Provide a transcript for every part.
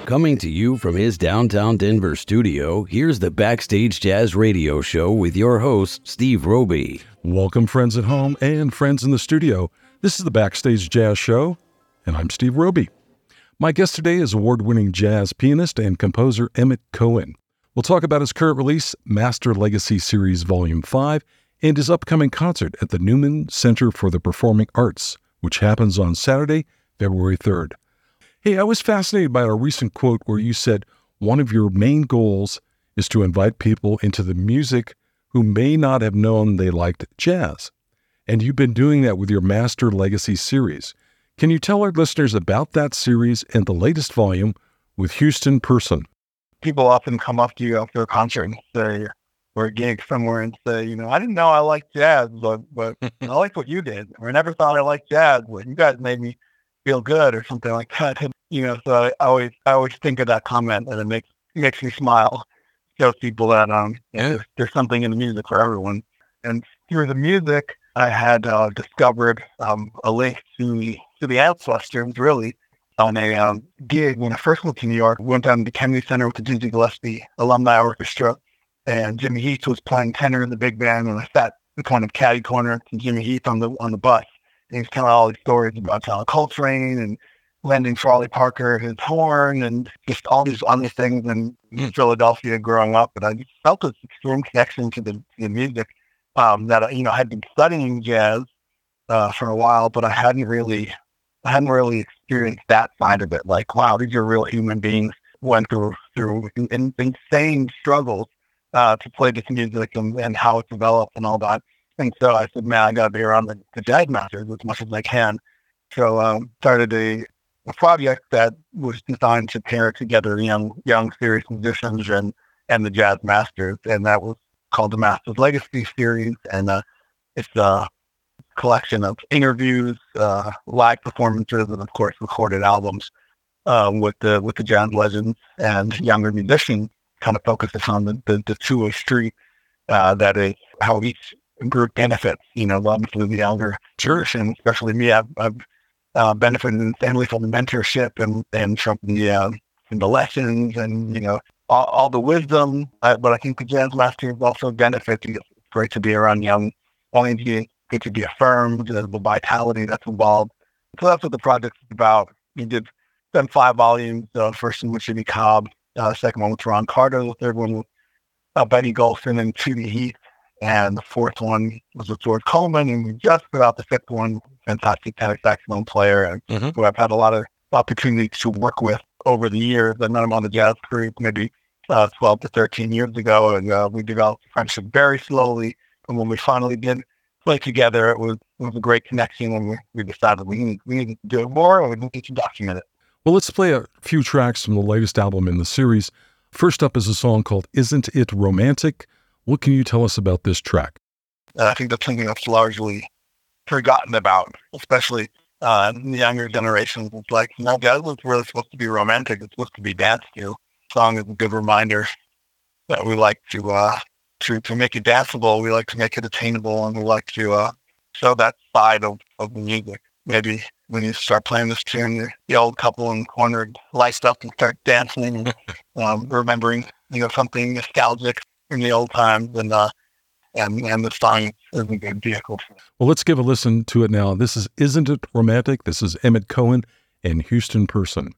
Coming to you from his downtown Denver studio, here's the Backstage Jazz Radio Show with your host, Steve Roby. Welcome, friends at home and friends in the studio. This is the Backstage Jazz Show, and I'm Steve Roby. My guest today is award-winning jazz pianist and composer Emmett Cohen. We'll talk about his current release, Master Legacy Series Volume 5, and his upcoming concert at the Newman Center for the Performing Arts, which happens on Saturday, February 3rd. Hey, I was fascinated by a recent quote where you said one of your main goals is to invite people into the music who may not have known they liked jazz. And you've been doing that with your Master Legacy series. Can you tell our listeners about that series and the latest volume with Houston Person? People often come up to you after a concert and say, or a gig somewhere and say, I didn't know I liked jazz, but I liked what you did. Or I never thought I liked jazz, but you guys made me feel good or something like that. So I always think of that comment, and it makes me smile. Shows people that there's something in the music for everyone. And through the music, I had discovered a link to the ancestors, really, on a gig when I first went to New York. Went down to the Kennedy Center with the Dizzy Gillespie Alumni Orchestra, and Jimmy Heath was playing tenor in the big band, and I sat in kind of caddy corner to Jimmy Heath on the bus. And he's telling all these stories about John Coltrane and lending Charlie Parker his horn and just all these other things in Philadelphia growing up. And I just felt this extreme connection to the music that I had been studying jazz for a while, but I hadn't really experienced that side of it. Like, wow, these are real human beings who went through insane struggles to play this music and how it developed and all that. And so I said, man, I got to be around the Jazz Masters as much as I can. So started a project that was designed to pair together young serious musicians and the Jazz Masters, and that was called the Masters Legacy Series. And it's a collection of interviews, live performances, and of course recorded albums with the jazz legends and younger musicians. Kind of focuses on the two-way street that is how each group benefits. Obviously the younger generation, especially me, I've benefited insanely from the mentorship and from the lessons and all the wisdom. But I think the Jazz Masters also benefit. It's great to be around young energy, good to be affirmed, the vitality that's involved. So that's what the project is about. We did 5 volumes. The first one with Jimmy Cobb, second one with Ron Carter, the third one with Benny Golson and Judy Heath, and the fourth one was with George Coleman, and we just put out the fifth one, fantastic tenor saxophone player, and who I've had a lot of opportunities to work with over the years. I met him on the jazz group maybe 12 to 13 years ago, and we developed a friendship very slowly. And when we finally did play together, it was a great connection, and we decided we needed to do it more, and we needed to document it. Well, let's play a few tracks from the latest album in the series. First up is a song called Isn't It Romantic? What can you tell us about this track? I think that's something that's largely forgotten about, especially in the younger generations. It's like, jazz was really supposed to be romantic. It's supposed to be danced to. The song is a good reminder that we like to make it danceable. We like to make it attainable, and we like to show that side of the music. Maybe when you start playing this tune, the old couple in the corner lights up and start dancing, remembering something nostalgic in the old times, and the song is a good vehicle for it. Well, let's give a listen to it now. This is Isn't It Romantic? This is Emmett Cohen and Houston Person.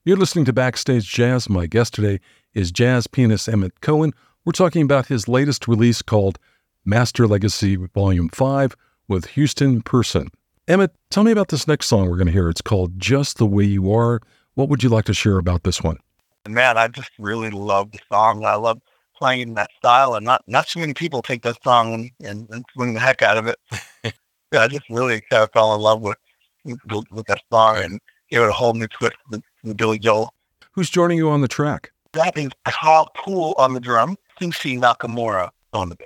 You're listening to Backstage Jazz. My guest today is jazz pianist Emmett Cohen. We're talking about his latest release called Master Legacy Volume 5 with Houston Person. Emmett, tell me about this next song we're going to hear. It's called Just the Way You Are. What would you like to share about this one? Man, I just really love the song. I love playing in that style, and not so many people take that song and swing the heck out of it. Yeah, I just really kind of fell in love with that song and gave it a whole new twist with Billy Joel. Who's joining you on the track? That is Kyle Poole on the drum, Sushi Nakamura on the bass.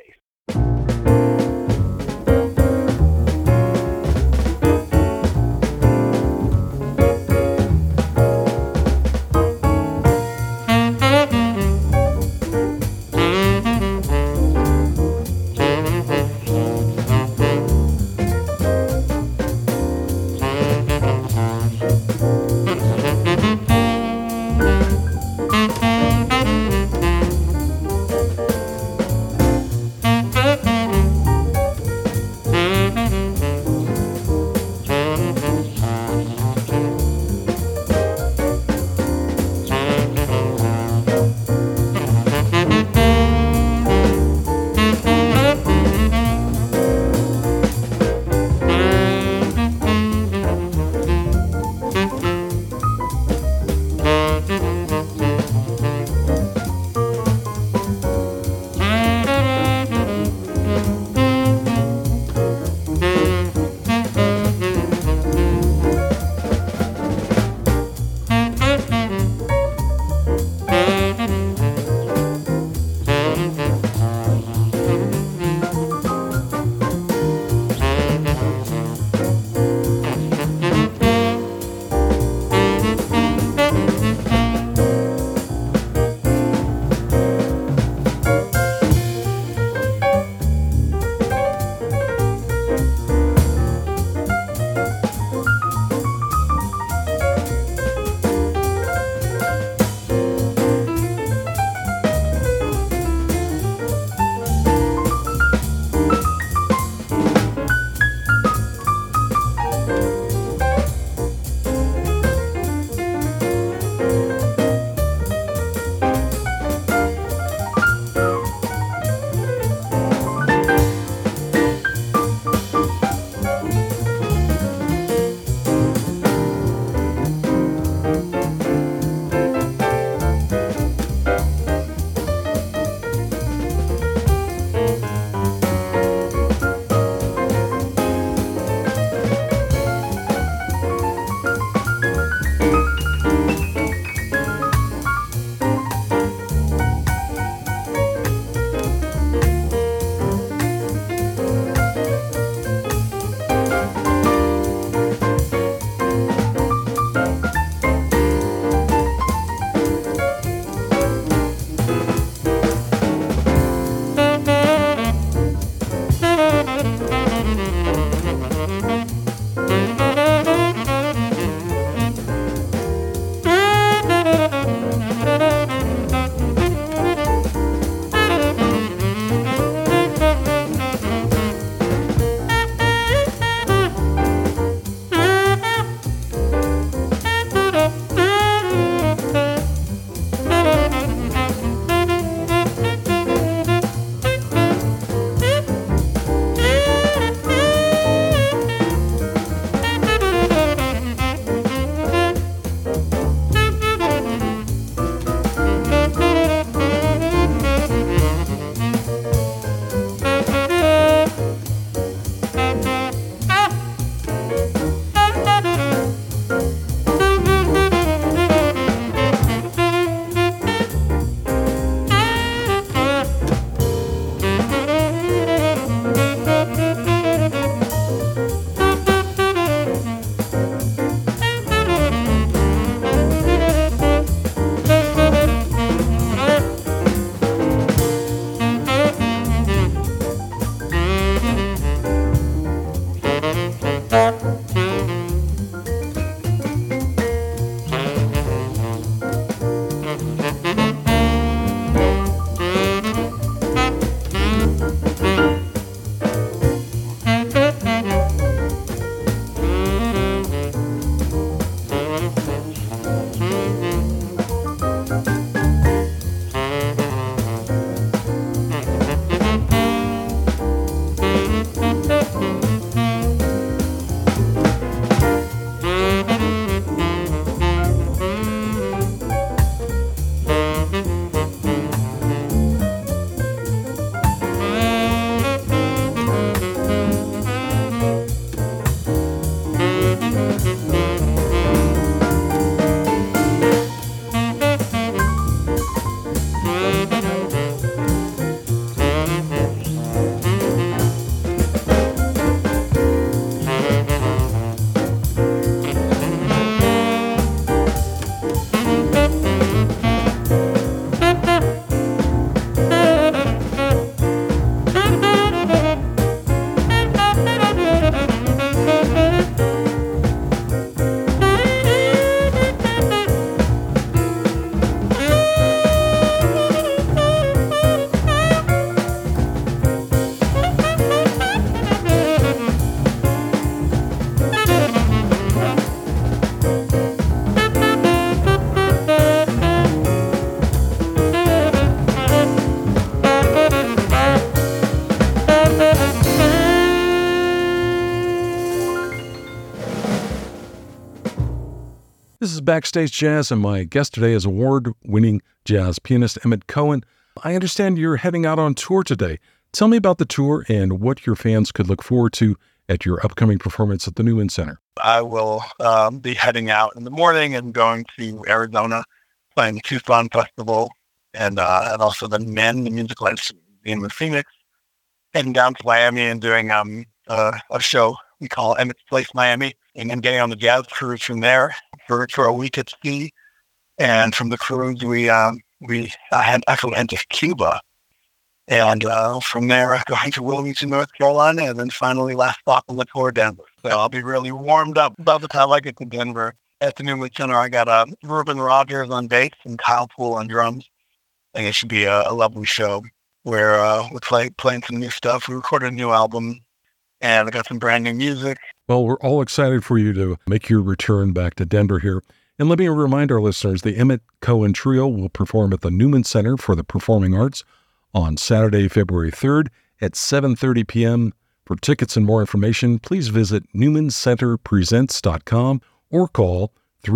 This is Backstage Jazz, and my guest today is award-winning jazz pianist Emmett Cohen. I understand you're heading out on tour today. Tell me about the tour and what your fans could look forward to at your upcoming performance at the Newman Center. I will be heading out in the morning and going to Arizona, playing the Tucson Festival, and also the MEN, the Musical Instrument Museum in Phoenix. Heading down to Miami and doing a show we call Emmett's Place Miami, and then getting on the jazz cruise from there for a week at sea. And from the cruise, I actually went to Cuba, and from there going to Wilmington, North Carolina, and then finally last stop on the tour, Denver. So I'll be really warmed up by the time I get to Denver. At the Newman Center, I got Ruben Rogers on bass and Kyle Poole on drums. I think it should be a lovely show where we're playing some new stuff. We recorded a new album, and I got some brand new music. Well, we're all excited for you to make your return back to Denver here. And let me remind our listeners, the Emmett Cohen Trio will perform at the Newman Center for the Performing Arts on Saturday, February 3rd at 7:30 p.m. For tickets and more information, please visit newmancenterpresents.com or call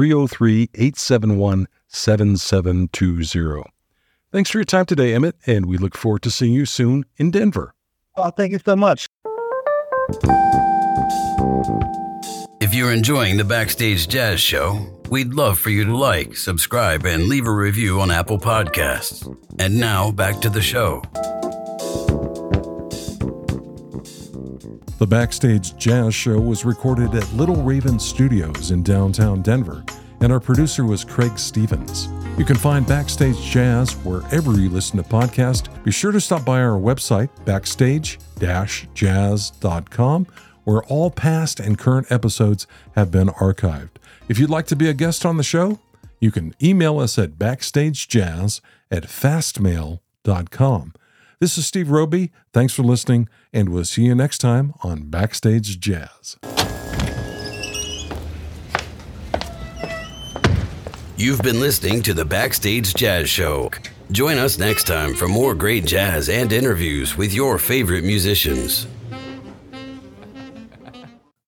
303-871-7720. Thanks for your time today, Emmett, and we look forward to seeing you soon in Denver. Well, thank you so much. If you're enjoying the Backstage Jazz Show, we'd love for you to like, subscribe, and leave a review on Apple Podcasts. And now, back to the show. The Backstage Jazz Show was recorded at Little Raven Studios in downtown Denver, and our producer was Craig Stevens. You can find Backstage Jazz wherever you listen to podcasts. Be sure to stop by our website, backstage-jazz.com, where all past and current episodes have been archived. If you'd like to be a guest on the show, you can email us at backstagejazz@fastmail.com. This is Steve Roby. Thanks for listening, and we'll see you next time on Backstage Jazz. You've been listening to the Backstage Jazz Show. Join us next time for more great jazz and interviews with your favorite musicians.